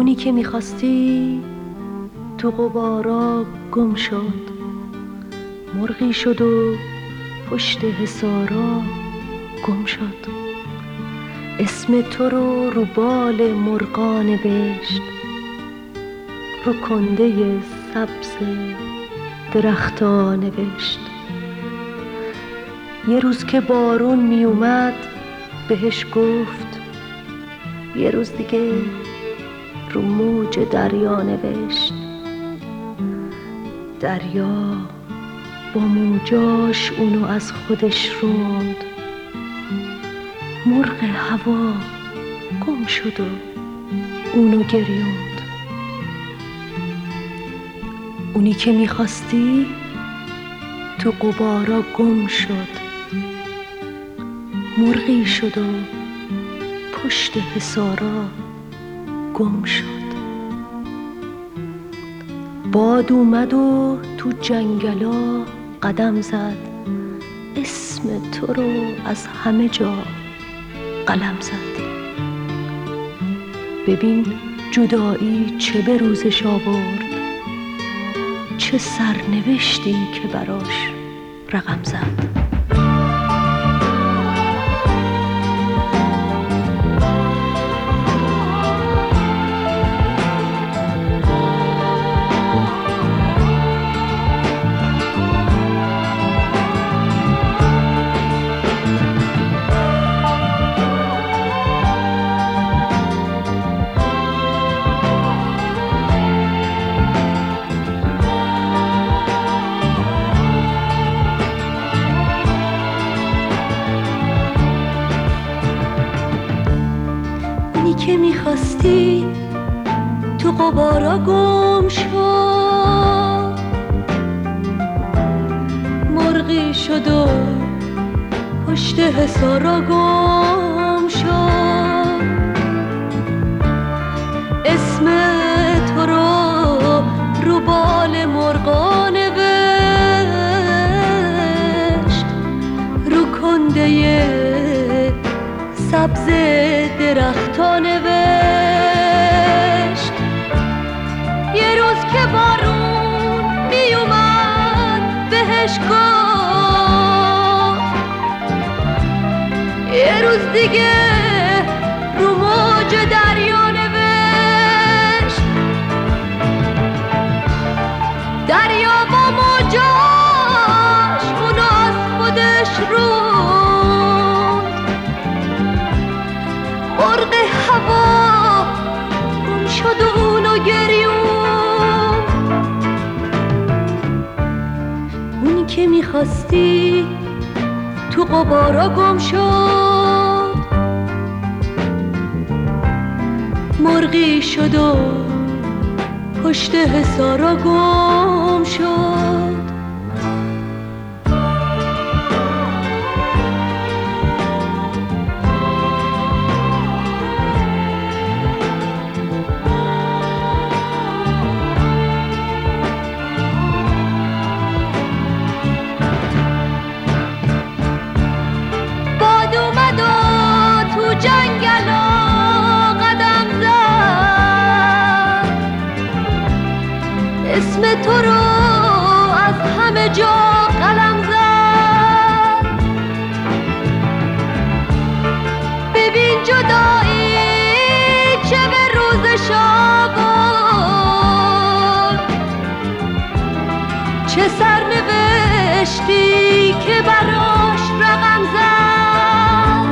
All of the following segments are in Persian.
اونی که میخواستی تو غبارا گم شد، مرغی شد و پشت حصارا گم شد. اسم تو رو بال مرغا نوشت، رو کنده سبز درختا نوشت. یه روز که بارون می اومد بهش گفت، یه روز دیگه رو موج دریا نوشت. دریا با موجاش اونو از خودش روند، مرغ هوا گم شد و اونو گریوند. اونی که میخواستی تو غبارا گم شد، مرغی شد و پشت حصارا گم شد. باد اومد و تو جنگلا قدم زد، اسم تو رو از همه جا قلم زد. ببین جدایی چه به روزش آورد، چه سرنوشتی که براش رقم زد. که میخواستی تو غبارا گم شد، مرغی شد و پشت حصارا گم شد. اسم تو رو بال مرغا نوشت، رو کنده سبز درختا نوشت. یه روز که بارون می اومد بهش گفت، یه روز دیگه رو موج دریا نوشت. دریا با موجاش اونو از خودش روند، مرغ هوا گم شد و اونو گریوند. اونی که میخواستی تو غبارا گم شد، مرغی شد و پشت حصارا گم شد. اسم تو رو از همه جا قلم زد. ببین جدایی چه به روزش آورد، چه سرنوشتی که براش رقم زد.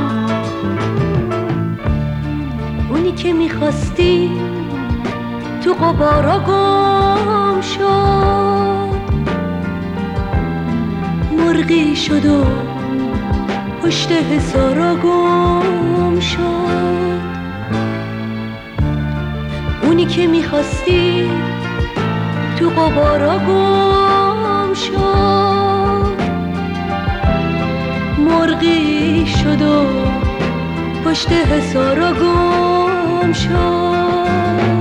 اونی که میخواستی تو غبارا گم شد، مرغی شد و پشت حصارا گم شد. اونی که میخواستی تو غبارا گم شد، مرغی شد و پشت حصارا گم شد.